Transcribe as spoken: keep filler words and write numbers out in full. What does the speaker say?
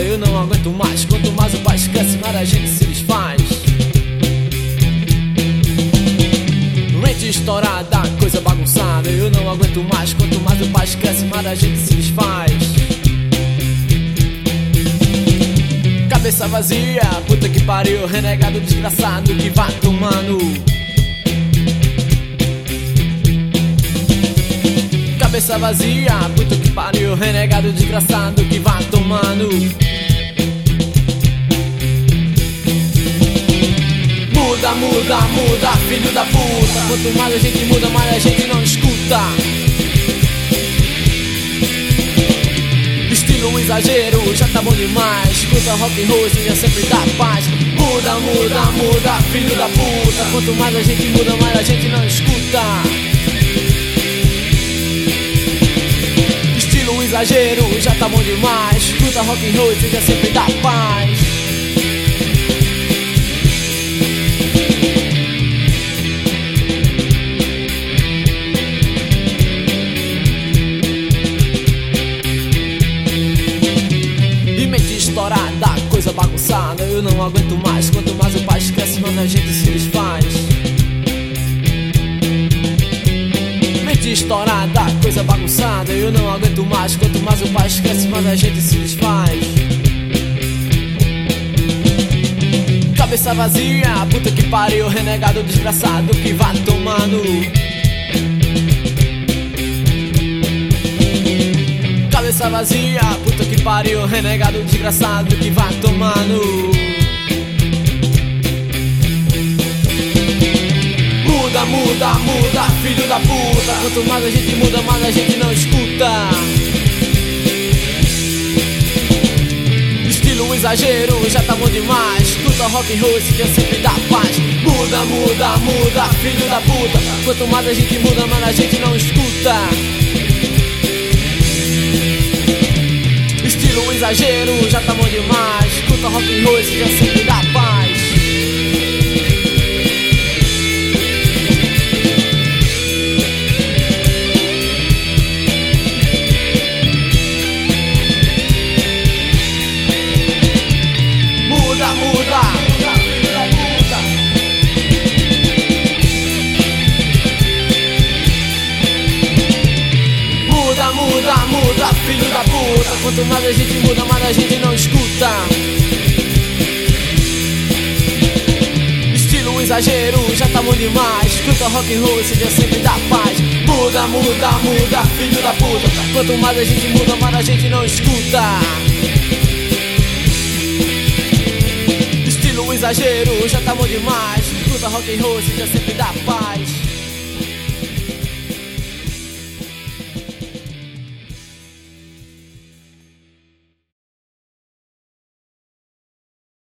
eu não aguento mais. Quanto mais o pai esquece, mais a gente se desfaz. Mente estourada, coisa bagunçada, eu não aguento mais. Quanto mais o pai esquece, mais a gente se desfaz. Cabeça vazia, puta que pariu, renegado desgraçado que vai tomando. Cabeça vazia, puta que pariu, renegado desgraçado que vai tomando. Muda, muda, muda, filho da puta. Quanto mais a gente muda, mais a gente não escuta. Estilo exagero, já tá bom demais. Escuta rock and roll, já sempre dá paz. Muda, muda, muda, filho da puta. Quanto mais a gente muda, mais a gente não escuta. Estilo exagero, já tá bom demais. Escuta rock and roll, já sempre dá paz. Estourada, coisa bagunçada, eu não aguento mais. Quanto mais o pai esquece, mais a gente se desfaz. Mente estourada, coisa bagunçada, eu não aguento mais. Quanto mais o pai esquece, mais a gente se desfaz. Cabeça vazia, puta que pariu, renegado desgraçado que vai tomando. Cabeça vazia, puta que pariu, renegado desgraçado que vai tomando. Muda, muda, muda, filho da puta. Quanto mais a gente muda, mais a gente não escuta. Estilo exagero, já tá bom demais. Escuta rock and roll, esse dia sempre dá paz. Muda, muda, muda, filho da puta. Quanto mais a gente muda, mais a gente não escuta. Estilo exagero, já tá bom demais. Escuta rock and roll, esse dia sempre dá paz. Muda, muda, muda, muda. Muda, muda, muda, filho da puta. Quanto mais a gente muda, mais a gente não escuta. Estilo exagero, já tá bom demais. Escuta rock and roll, esse dia sempre dá paz. Muda, muda, muda, filho da puta. Quanto mais a gente muda, mais a gente não escuta. Estilo exagero, já tá bom demais. Escuta rock and roll, esse dia sempre dá paz.